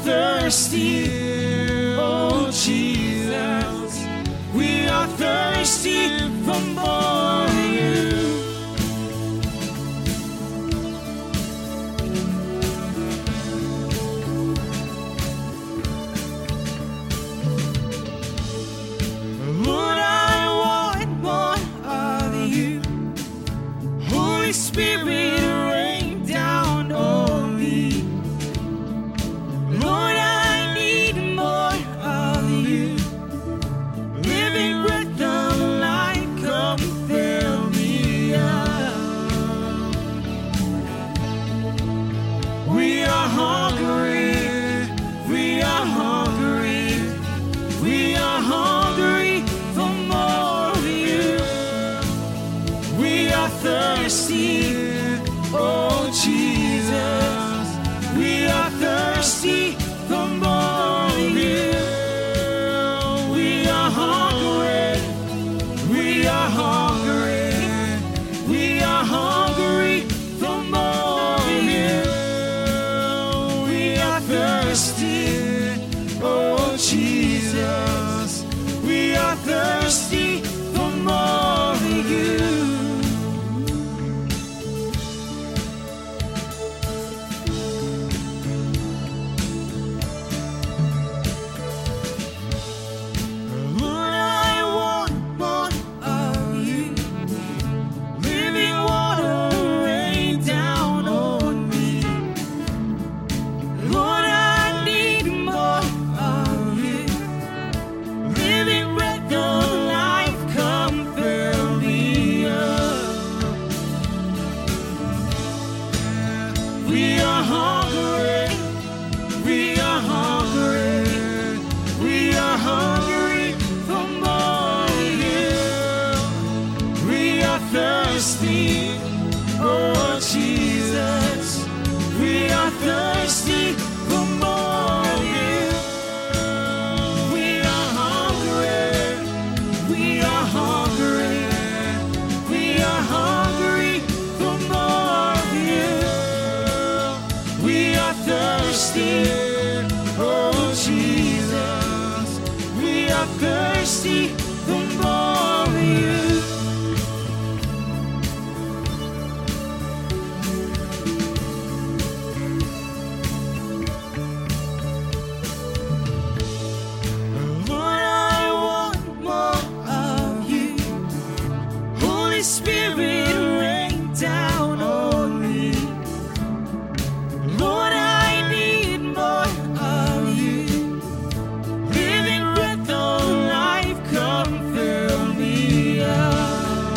thirsty, oh Jesus. We are thirsty for more of you. Lord, I want more of you. Holy Spirit, rain down on me. Lord, I need more of you. Living breath of life, come fill me up. We are hungry, we are hungry, we are hungry for more of you. We are thirsty, oh Jesus. We are thirsty for more of you. We are hungry, we are hungry, we are hungry for more of you. We are thirsty, oh Jesus. We are thirsty for more of you. Lord, I want more of you. Living water, rain down on me. Lord, I need more of you. Living breath of life, come fill me up. We are hungry, we are hungry, we are hungry for more of you. We are thirsty, oh Jesus. We are thirsty for more of you. We are hungry, we are hungry, we are hungry for more of you. We are thirsty, oh Jesus. We are thirsty for more of you. Lord, I want more of you. Holy Spirit, rain down on me. Lord, I need more of you. Living breath of life, come fill me up.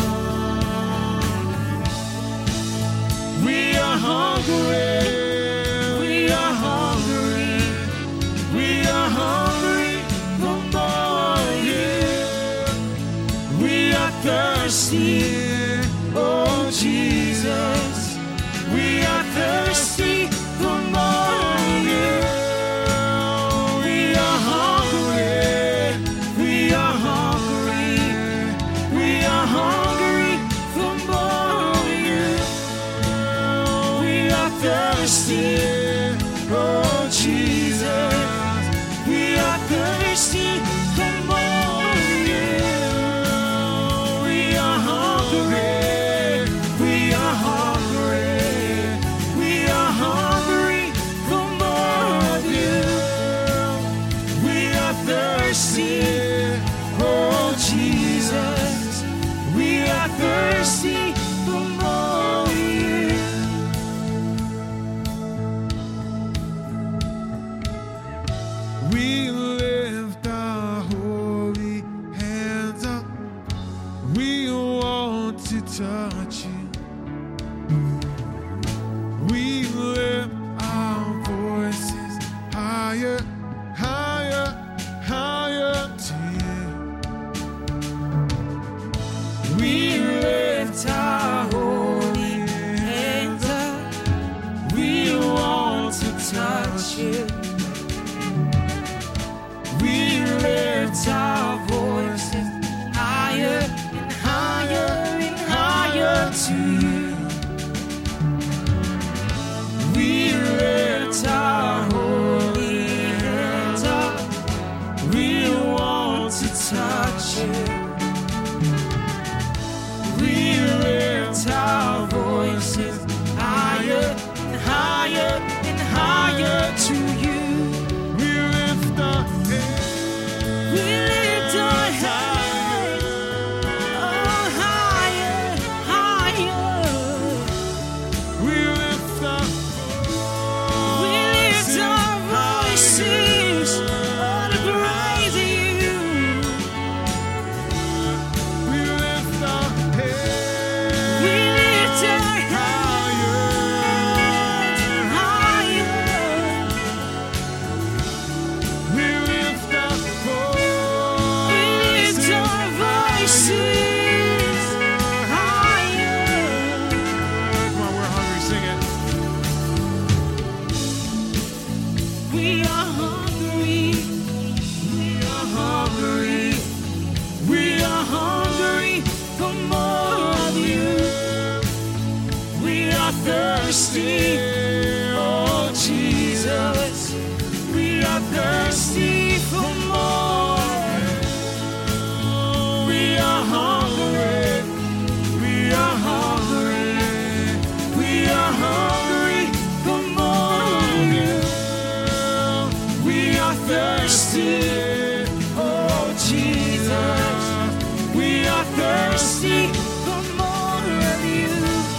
We are hungry, we are hungry, we are hungry for more of you. We are thirsty, oh Jesus. We are thirsty for more of you. We are hungry, we are hungry, we are hungry for more of you. We are thirsty, oh Jesus. We are thirsty for more of you. We are hungry, we are hungry, we are hungry for more of you. We are thirsty, oh Jesus. We are thirsty for more of you. We lift our holy hands up. We want to touch you. We lift our voices higher, higher, higher to you. We lift our holy hands up. We want to touch you. We lift our voices higher and higher and higher to you. We lift our holy thirsty. Oh, Jesus, we are thirsty for more. We are hungry. We are hungry. We are hungry for more of you. We are thirsty. Oh, Jesus, we are thirsty for more of you.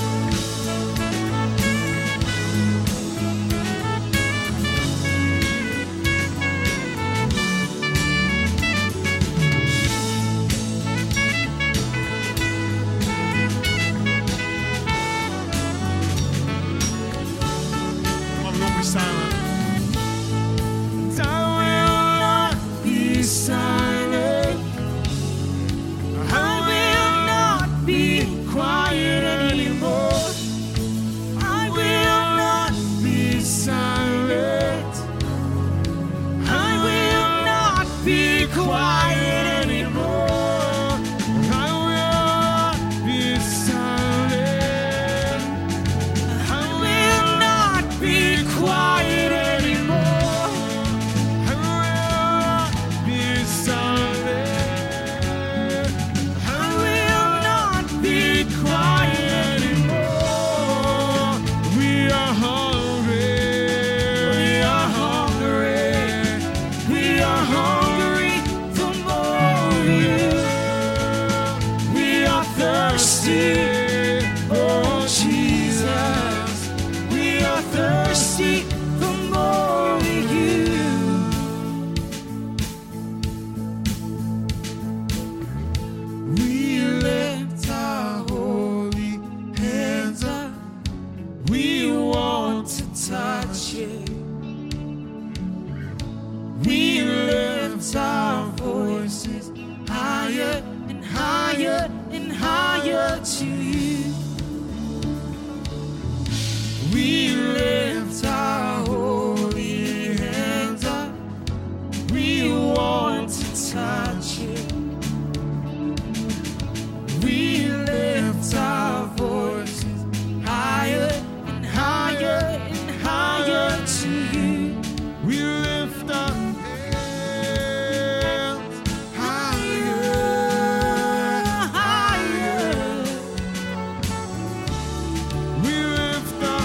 Silent. And I will not be silent. I will not be quiet anymore. I will not be silent. I will not be quiet anymore. I will not be silent. I will not be quiet anymore. I will be silent. I will not be quiet anymore. We are hungry. We are hungry. We are hungry for more of you. We are thirsty. Oh, Jesus. We are thirsty for more of you. We lift our holy hands up. We want to touch it. We lift our voices higher and higher and higher to you. We lift our holy hands up. We want to touch it. We lift our voices higher and higher and higher to you. We lift our hands higher, higher. We lift our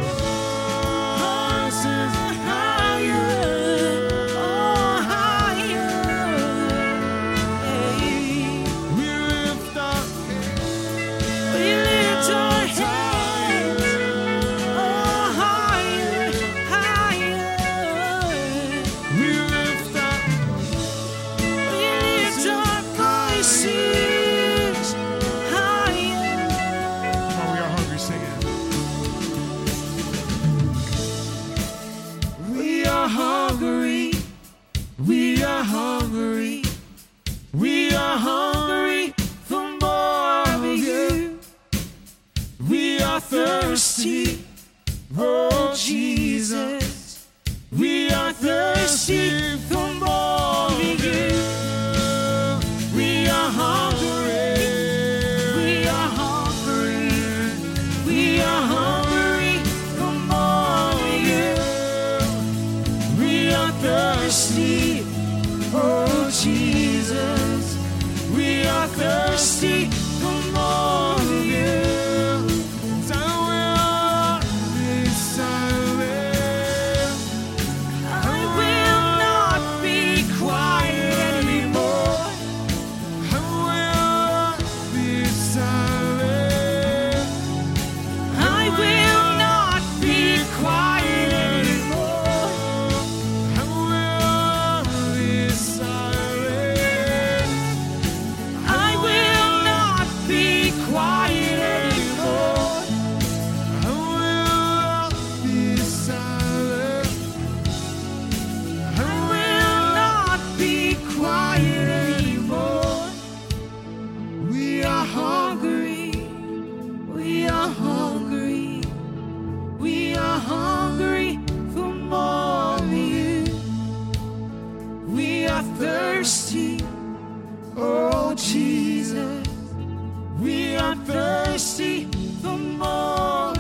voices higher, oh, higher. Hey. We lift our hands oh, higher, higher. We lift our voices higher. Oh, we are hungry, sing it. We are hungry. We are hungry. We are hungry for more of you. We are thirsty. Oh, Jesus. We are thirsty for more of you. We are hungry. We are hungry. We are hungry for more of you. We are thirsty. Oh, Jesus. We are thirsty for more of you. And I will not be silent. I will not be quiet anymore. I will not be silent. I will not be quiet anymore. I will not be silent. I will not be quiet anymore. I will not be silent. I will not be quiet anymore. We are hungry. We are hungry. We are hungry for more of you. We are thirsty. Oh, Jesus. We are thirsty for more